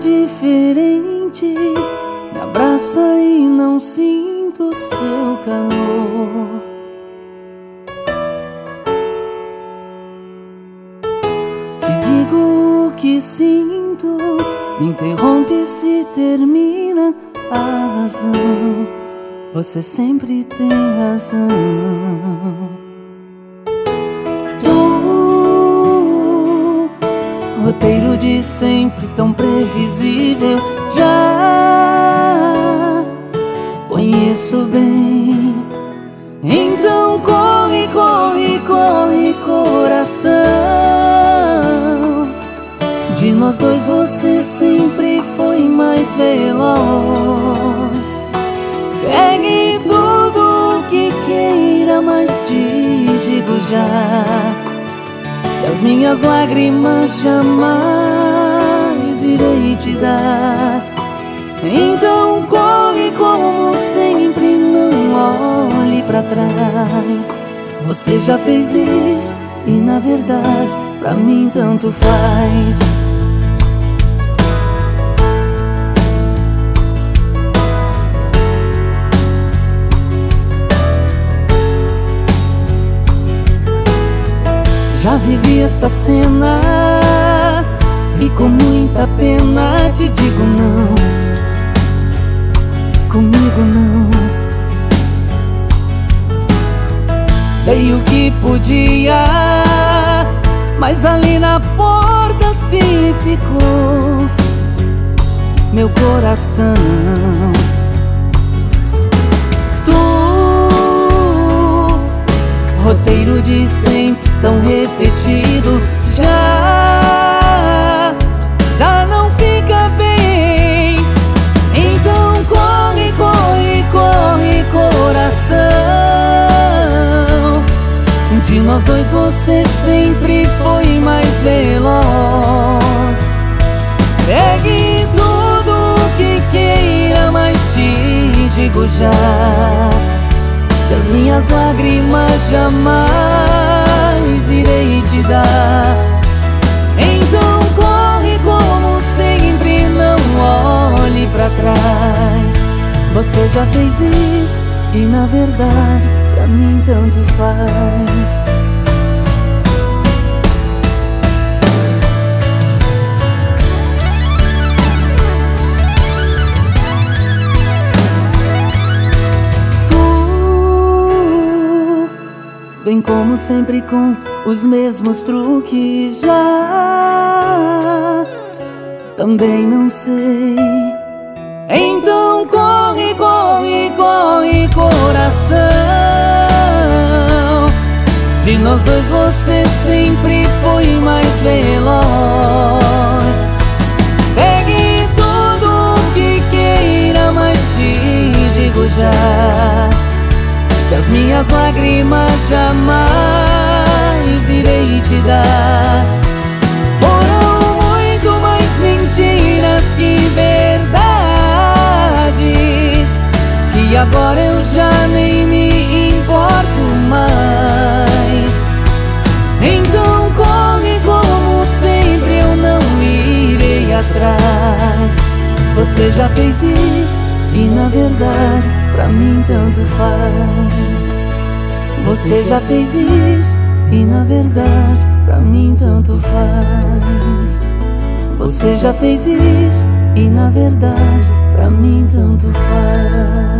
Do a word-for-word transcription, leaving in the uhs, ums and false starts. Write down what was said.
diferente. Me abraça e não sinto seu calor. Te digo o que sinto, me interrompe se termina a razão. Você sempre tem razão. Tu, roteiro de sempre tão previsível, já conheço bem. Então corre, corre, corre, coração. De nós dois você sempre foi mais veloz. Pegue tudo o que queira, mas te digo já que as minhas lágrimas jamais irei te dar. Então corre como sempre, não olhe pra trás. Você já fez isso e na verdade pra mim tanto faz. Já vivi esta cena e com muita pena te digo não. Comigo não. Dei o que podia, mas ali na porta se ficou meu coração. Roteiro de sempre tão repetido, já, já não fica bem. Então corre, corre, corre, coração. De nós dois você sempre foi mais veloz. Pegue tudo o que queira, mas te digo já que as minhas lágrimas jamais irei te dar. Então corre como sempre, não olhe pra trás. Você já fez isso e na verdade pra mim tanto faz. Vem como sempre com os mesmos truques, já também não sei. Então corre, corre, corre, coração. De nós dois você sempre foi mais veloz. Pegue tudo o que queira, mas te digo já que as minhas lágrimas jamais irei te dar. Foram muito mais mentiras que verdades, que agora eu já nem me importo mais. Então corre como sempre, eu não irei atrás. Você já fez isso e na verdade pra mim tanto faz. Você já fez isso e na verdade pra mim tanto faz. Você já fez isso e na verdade pra mim tanto faz.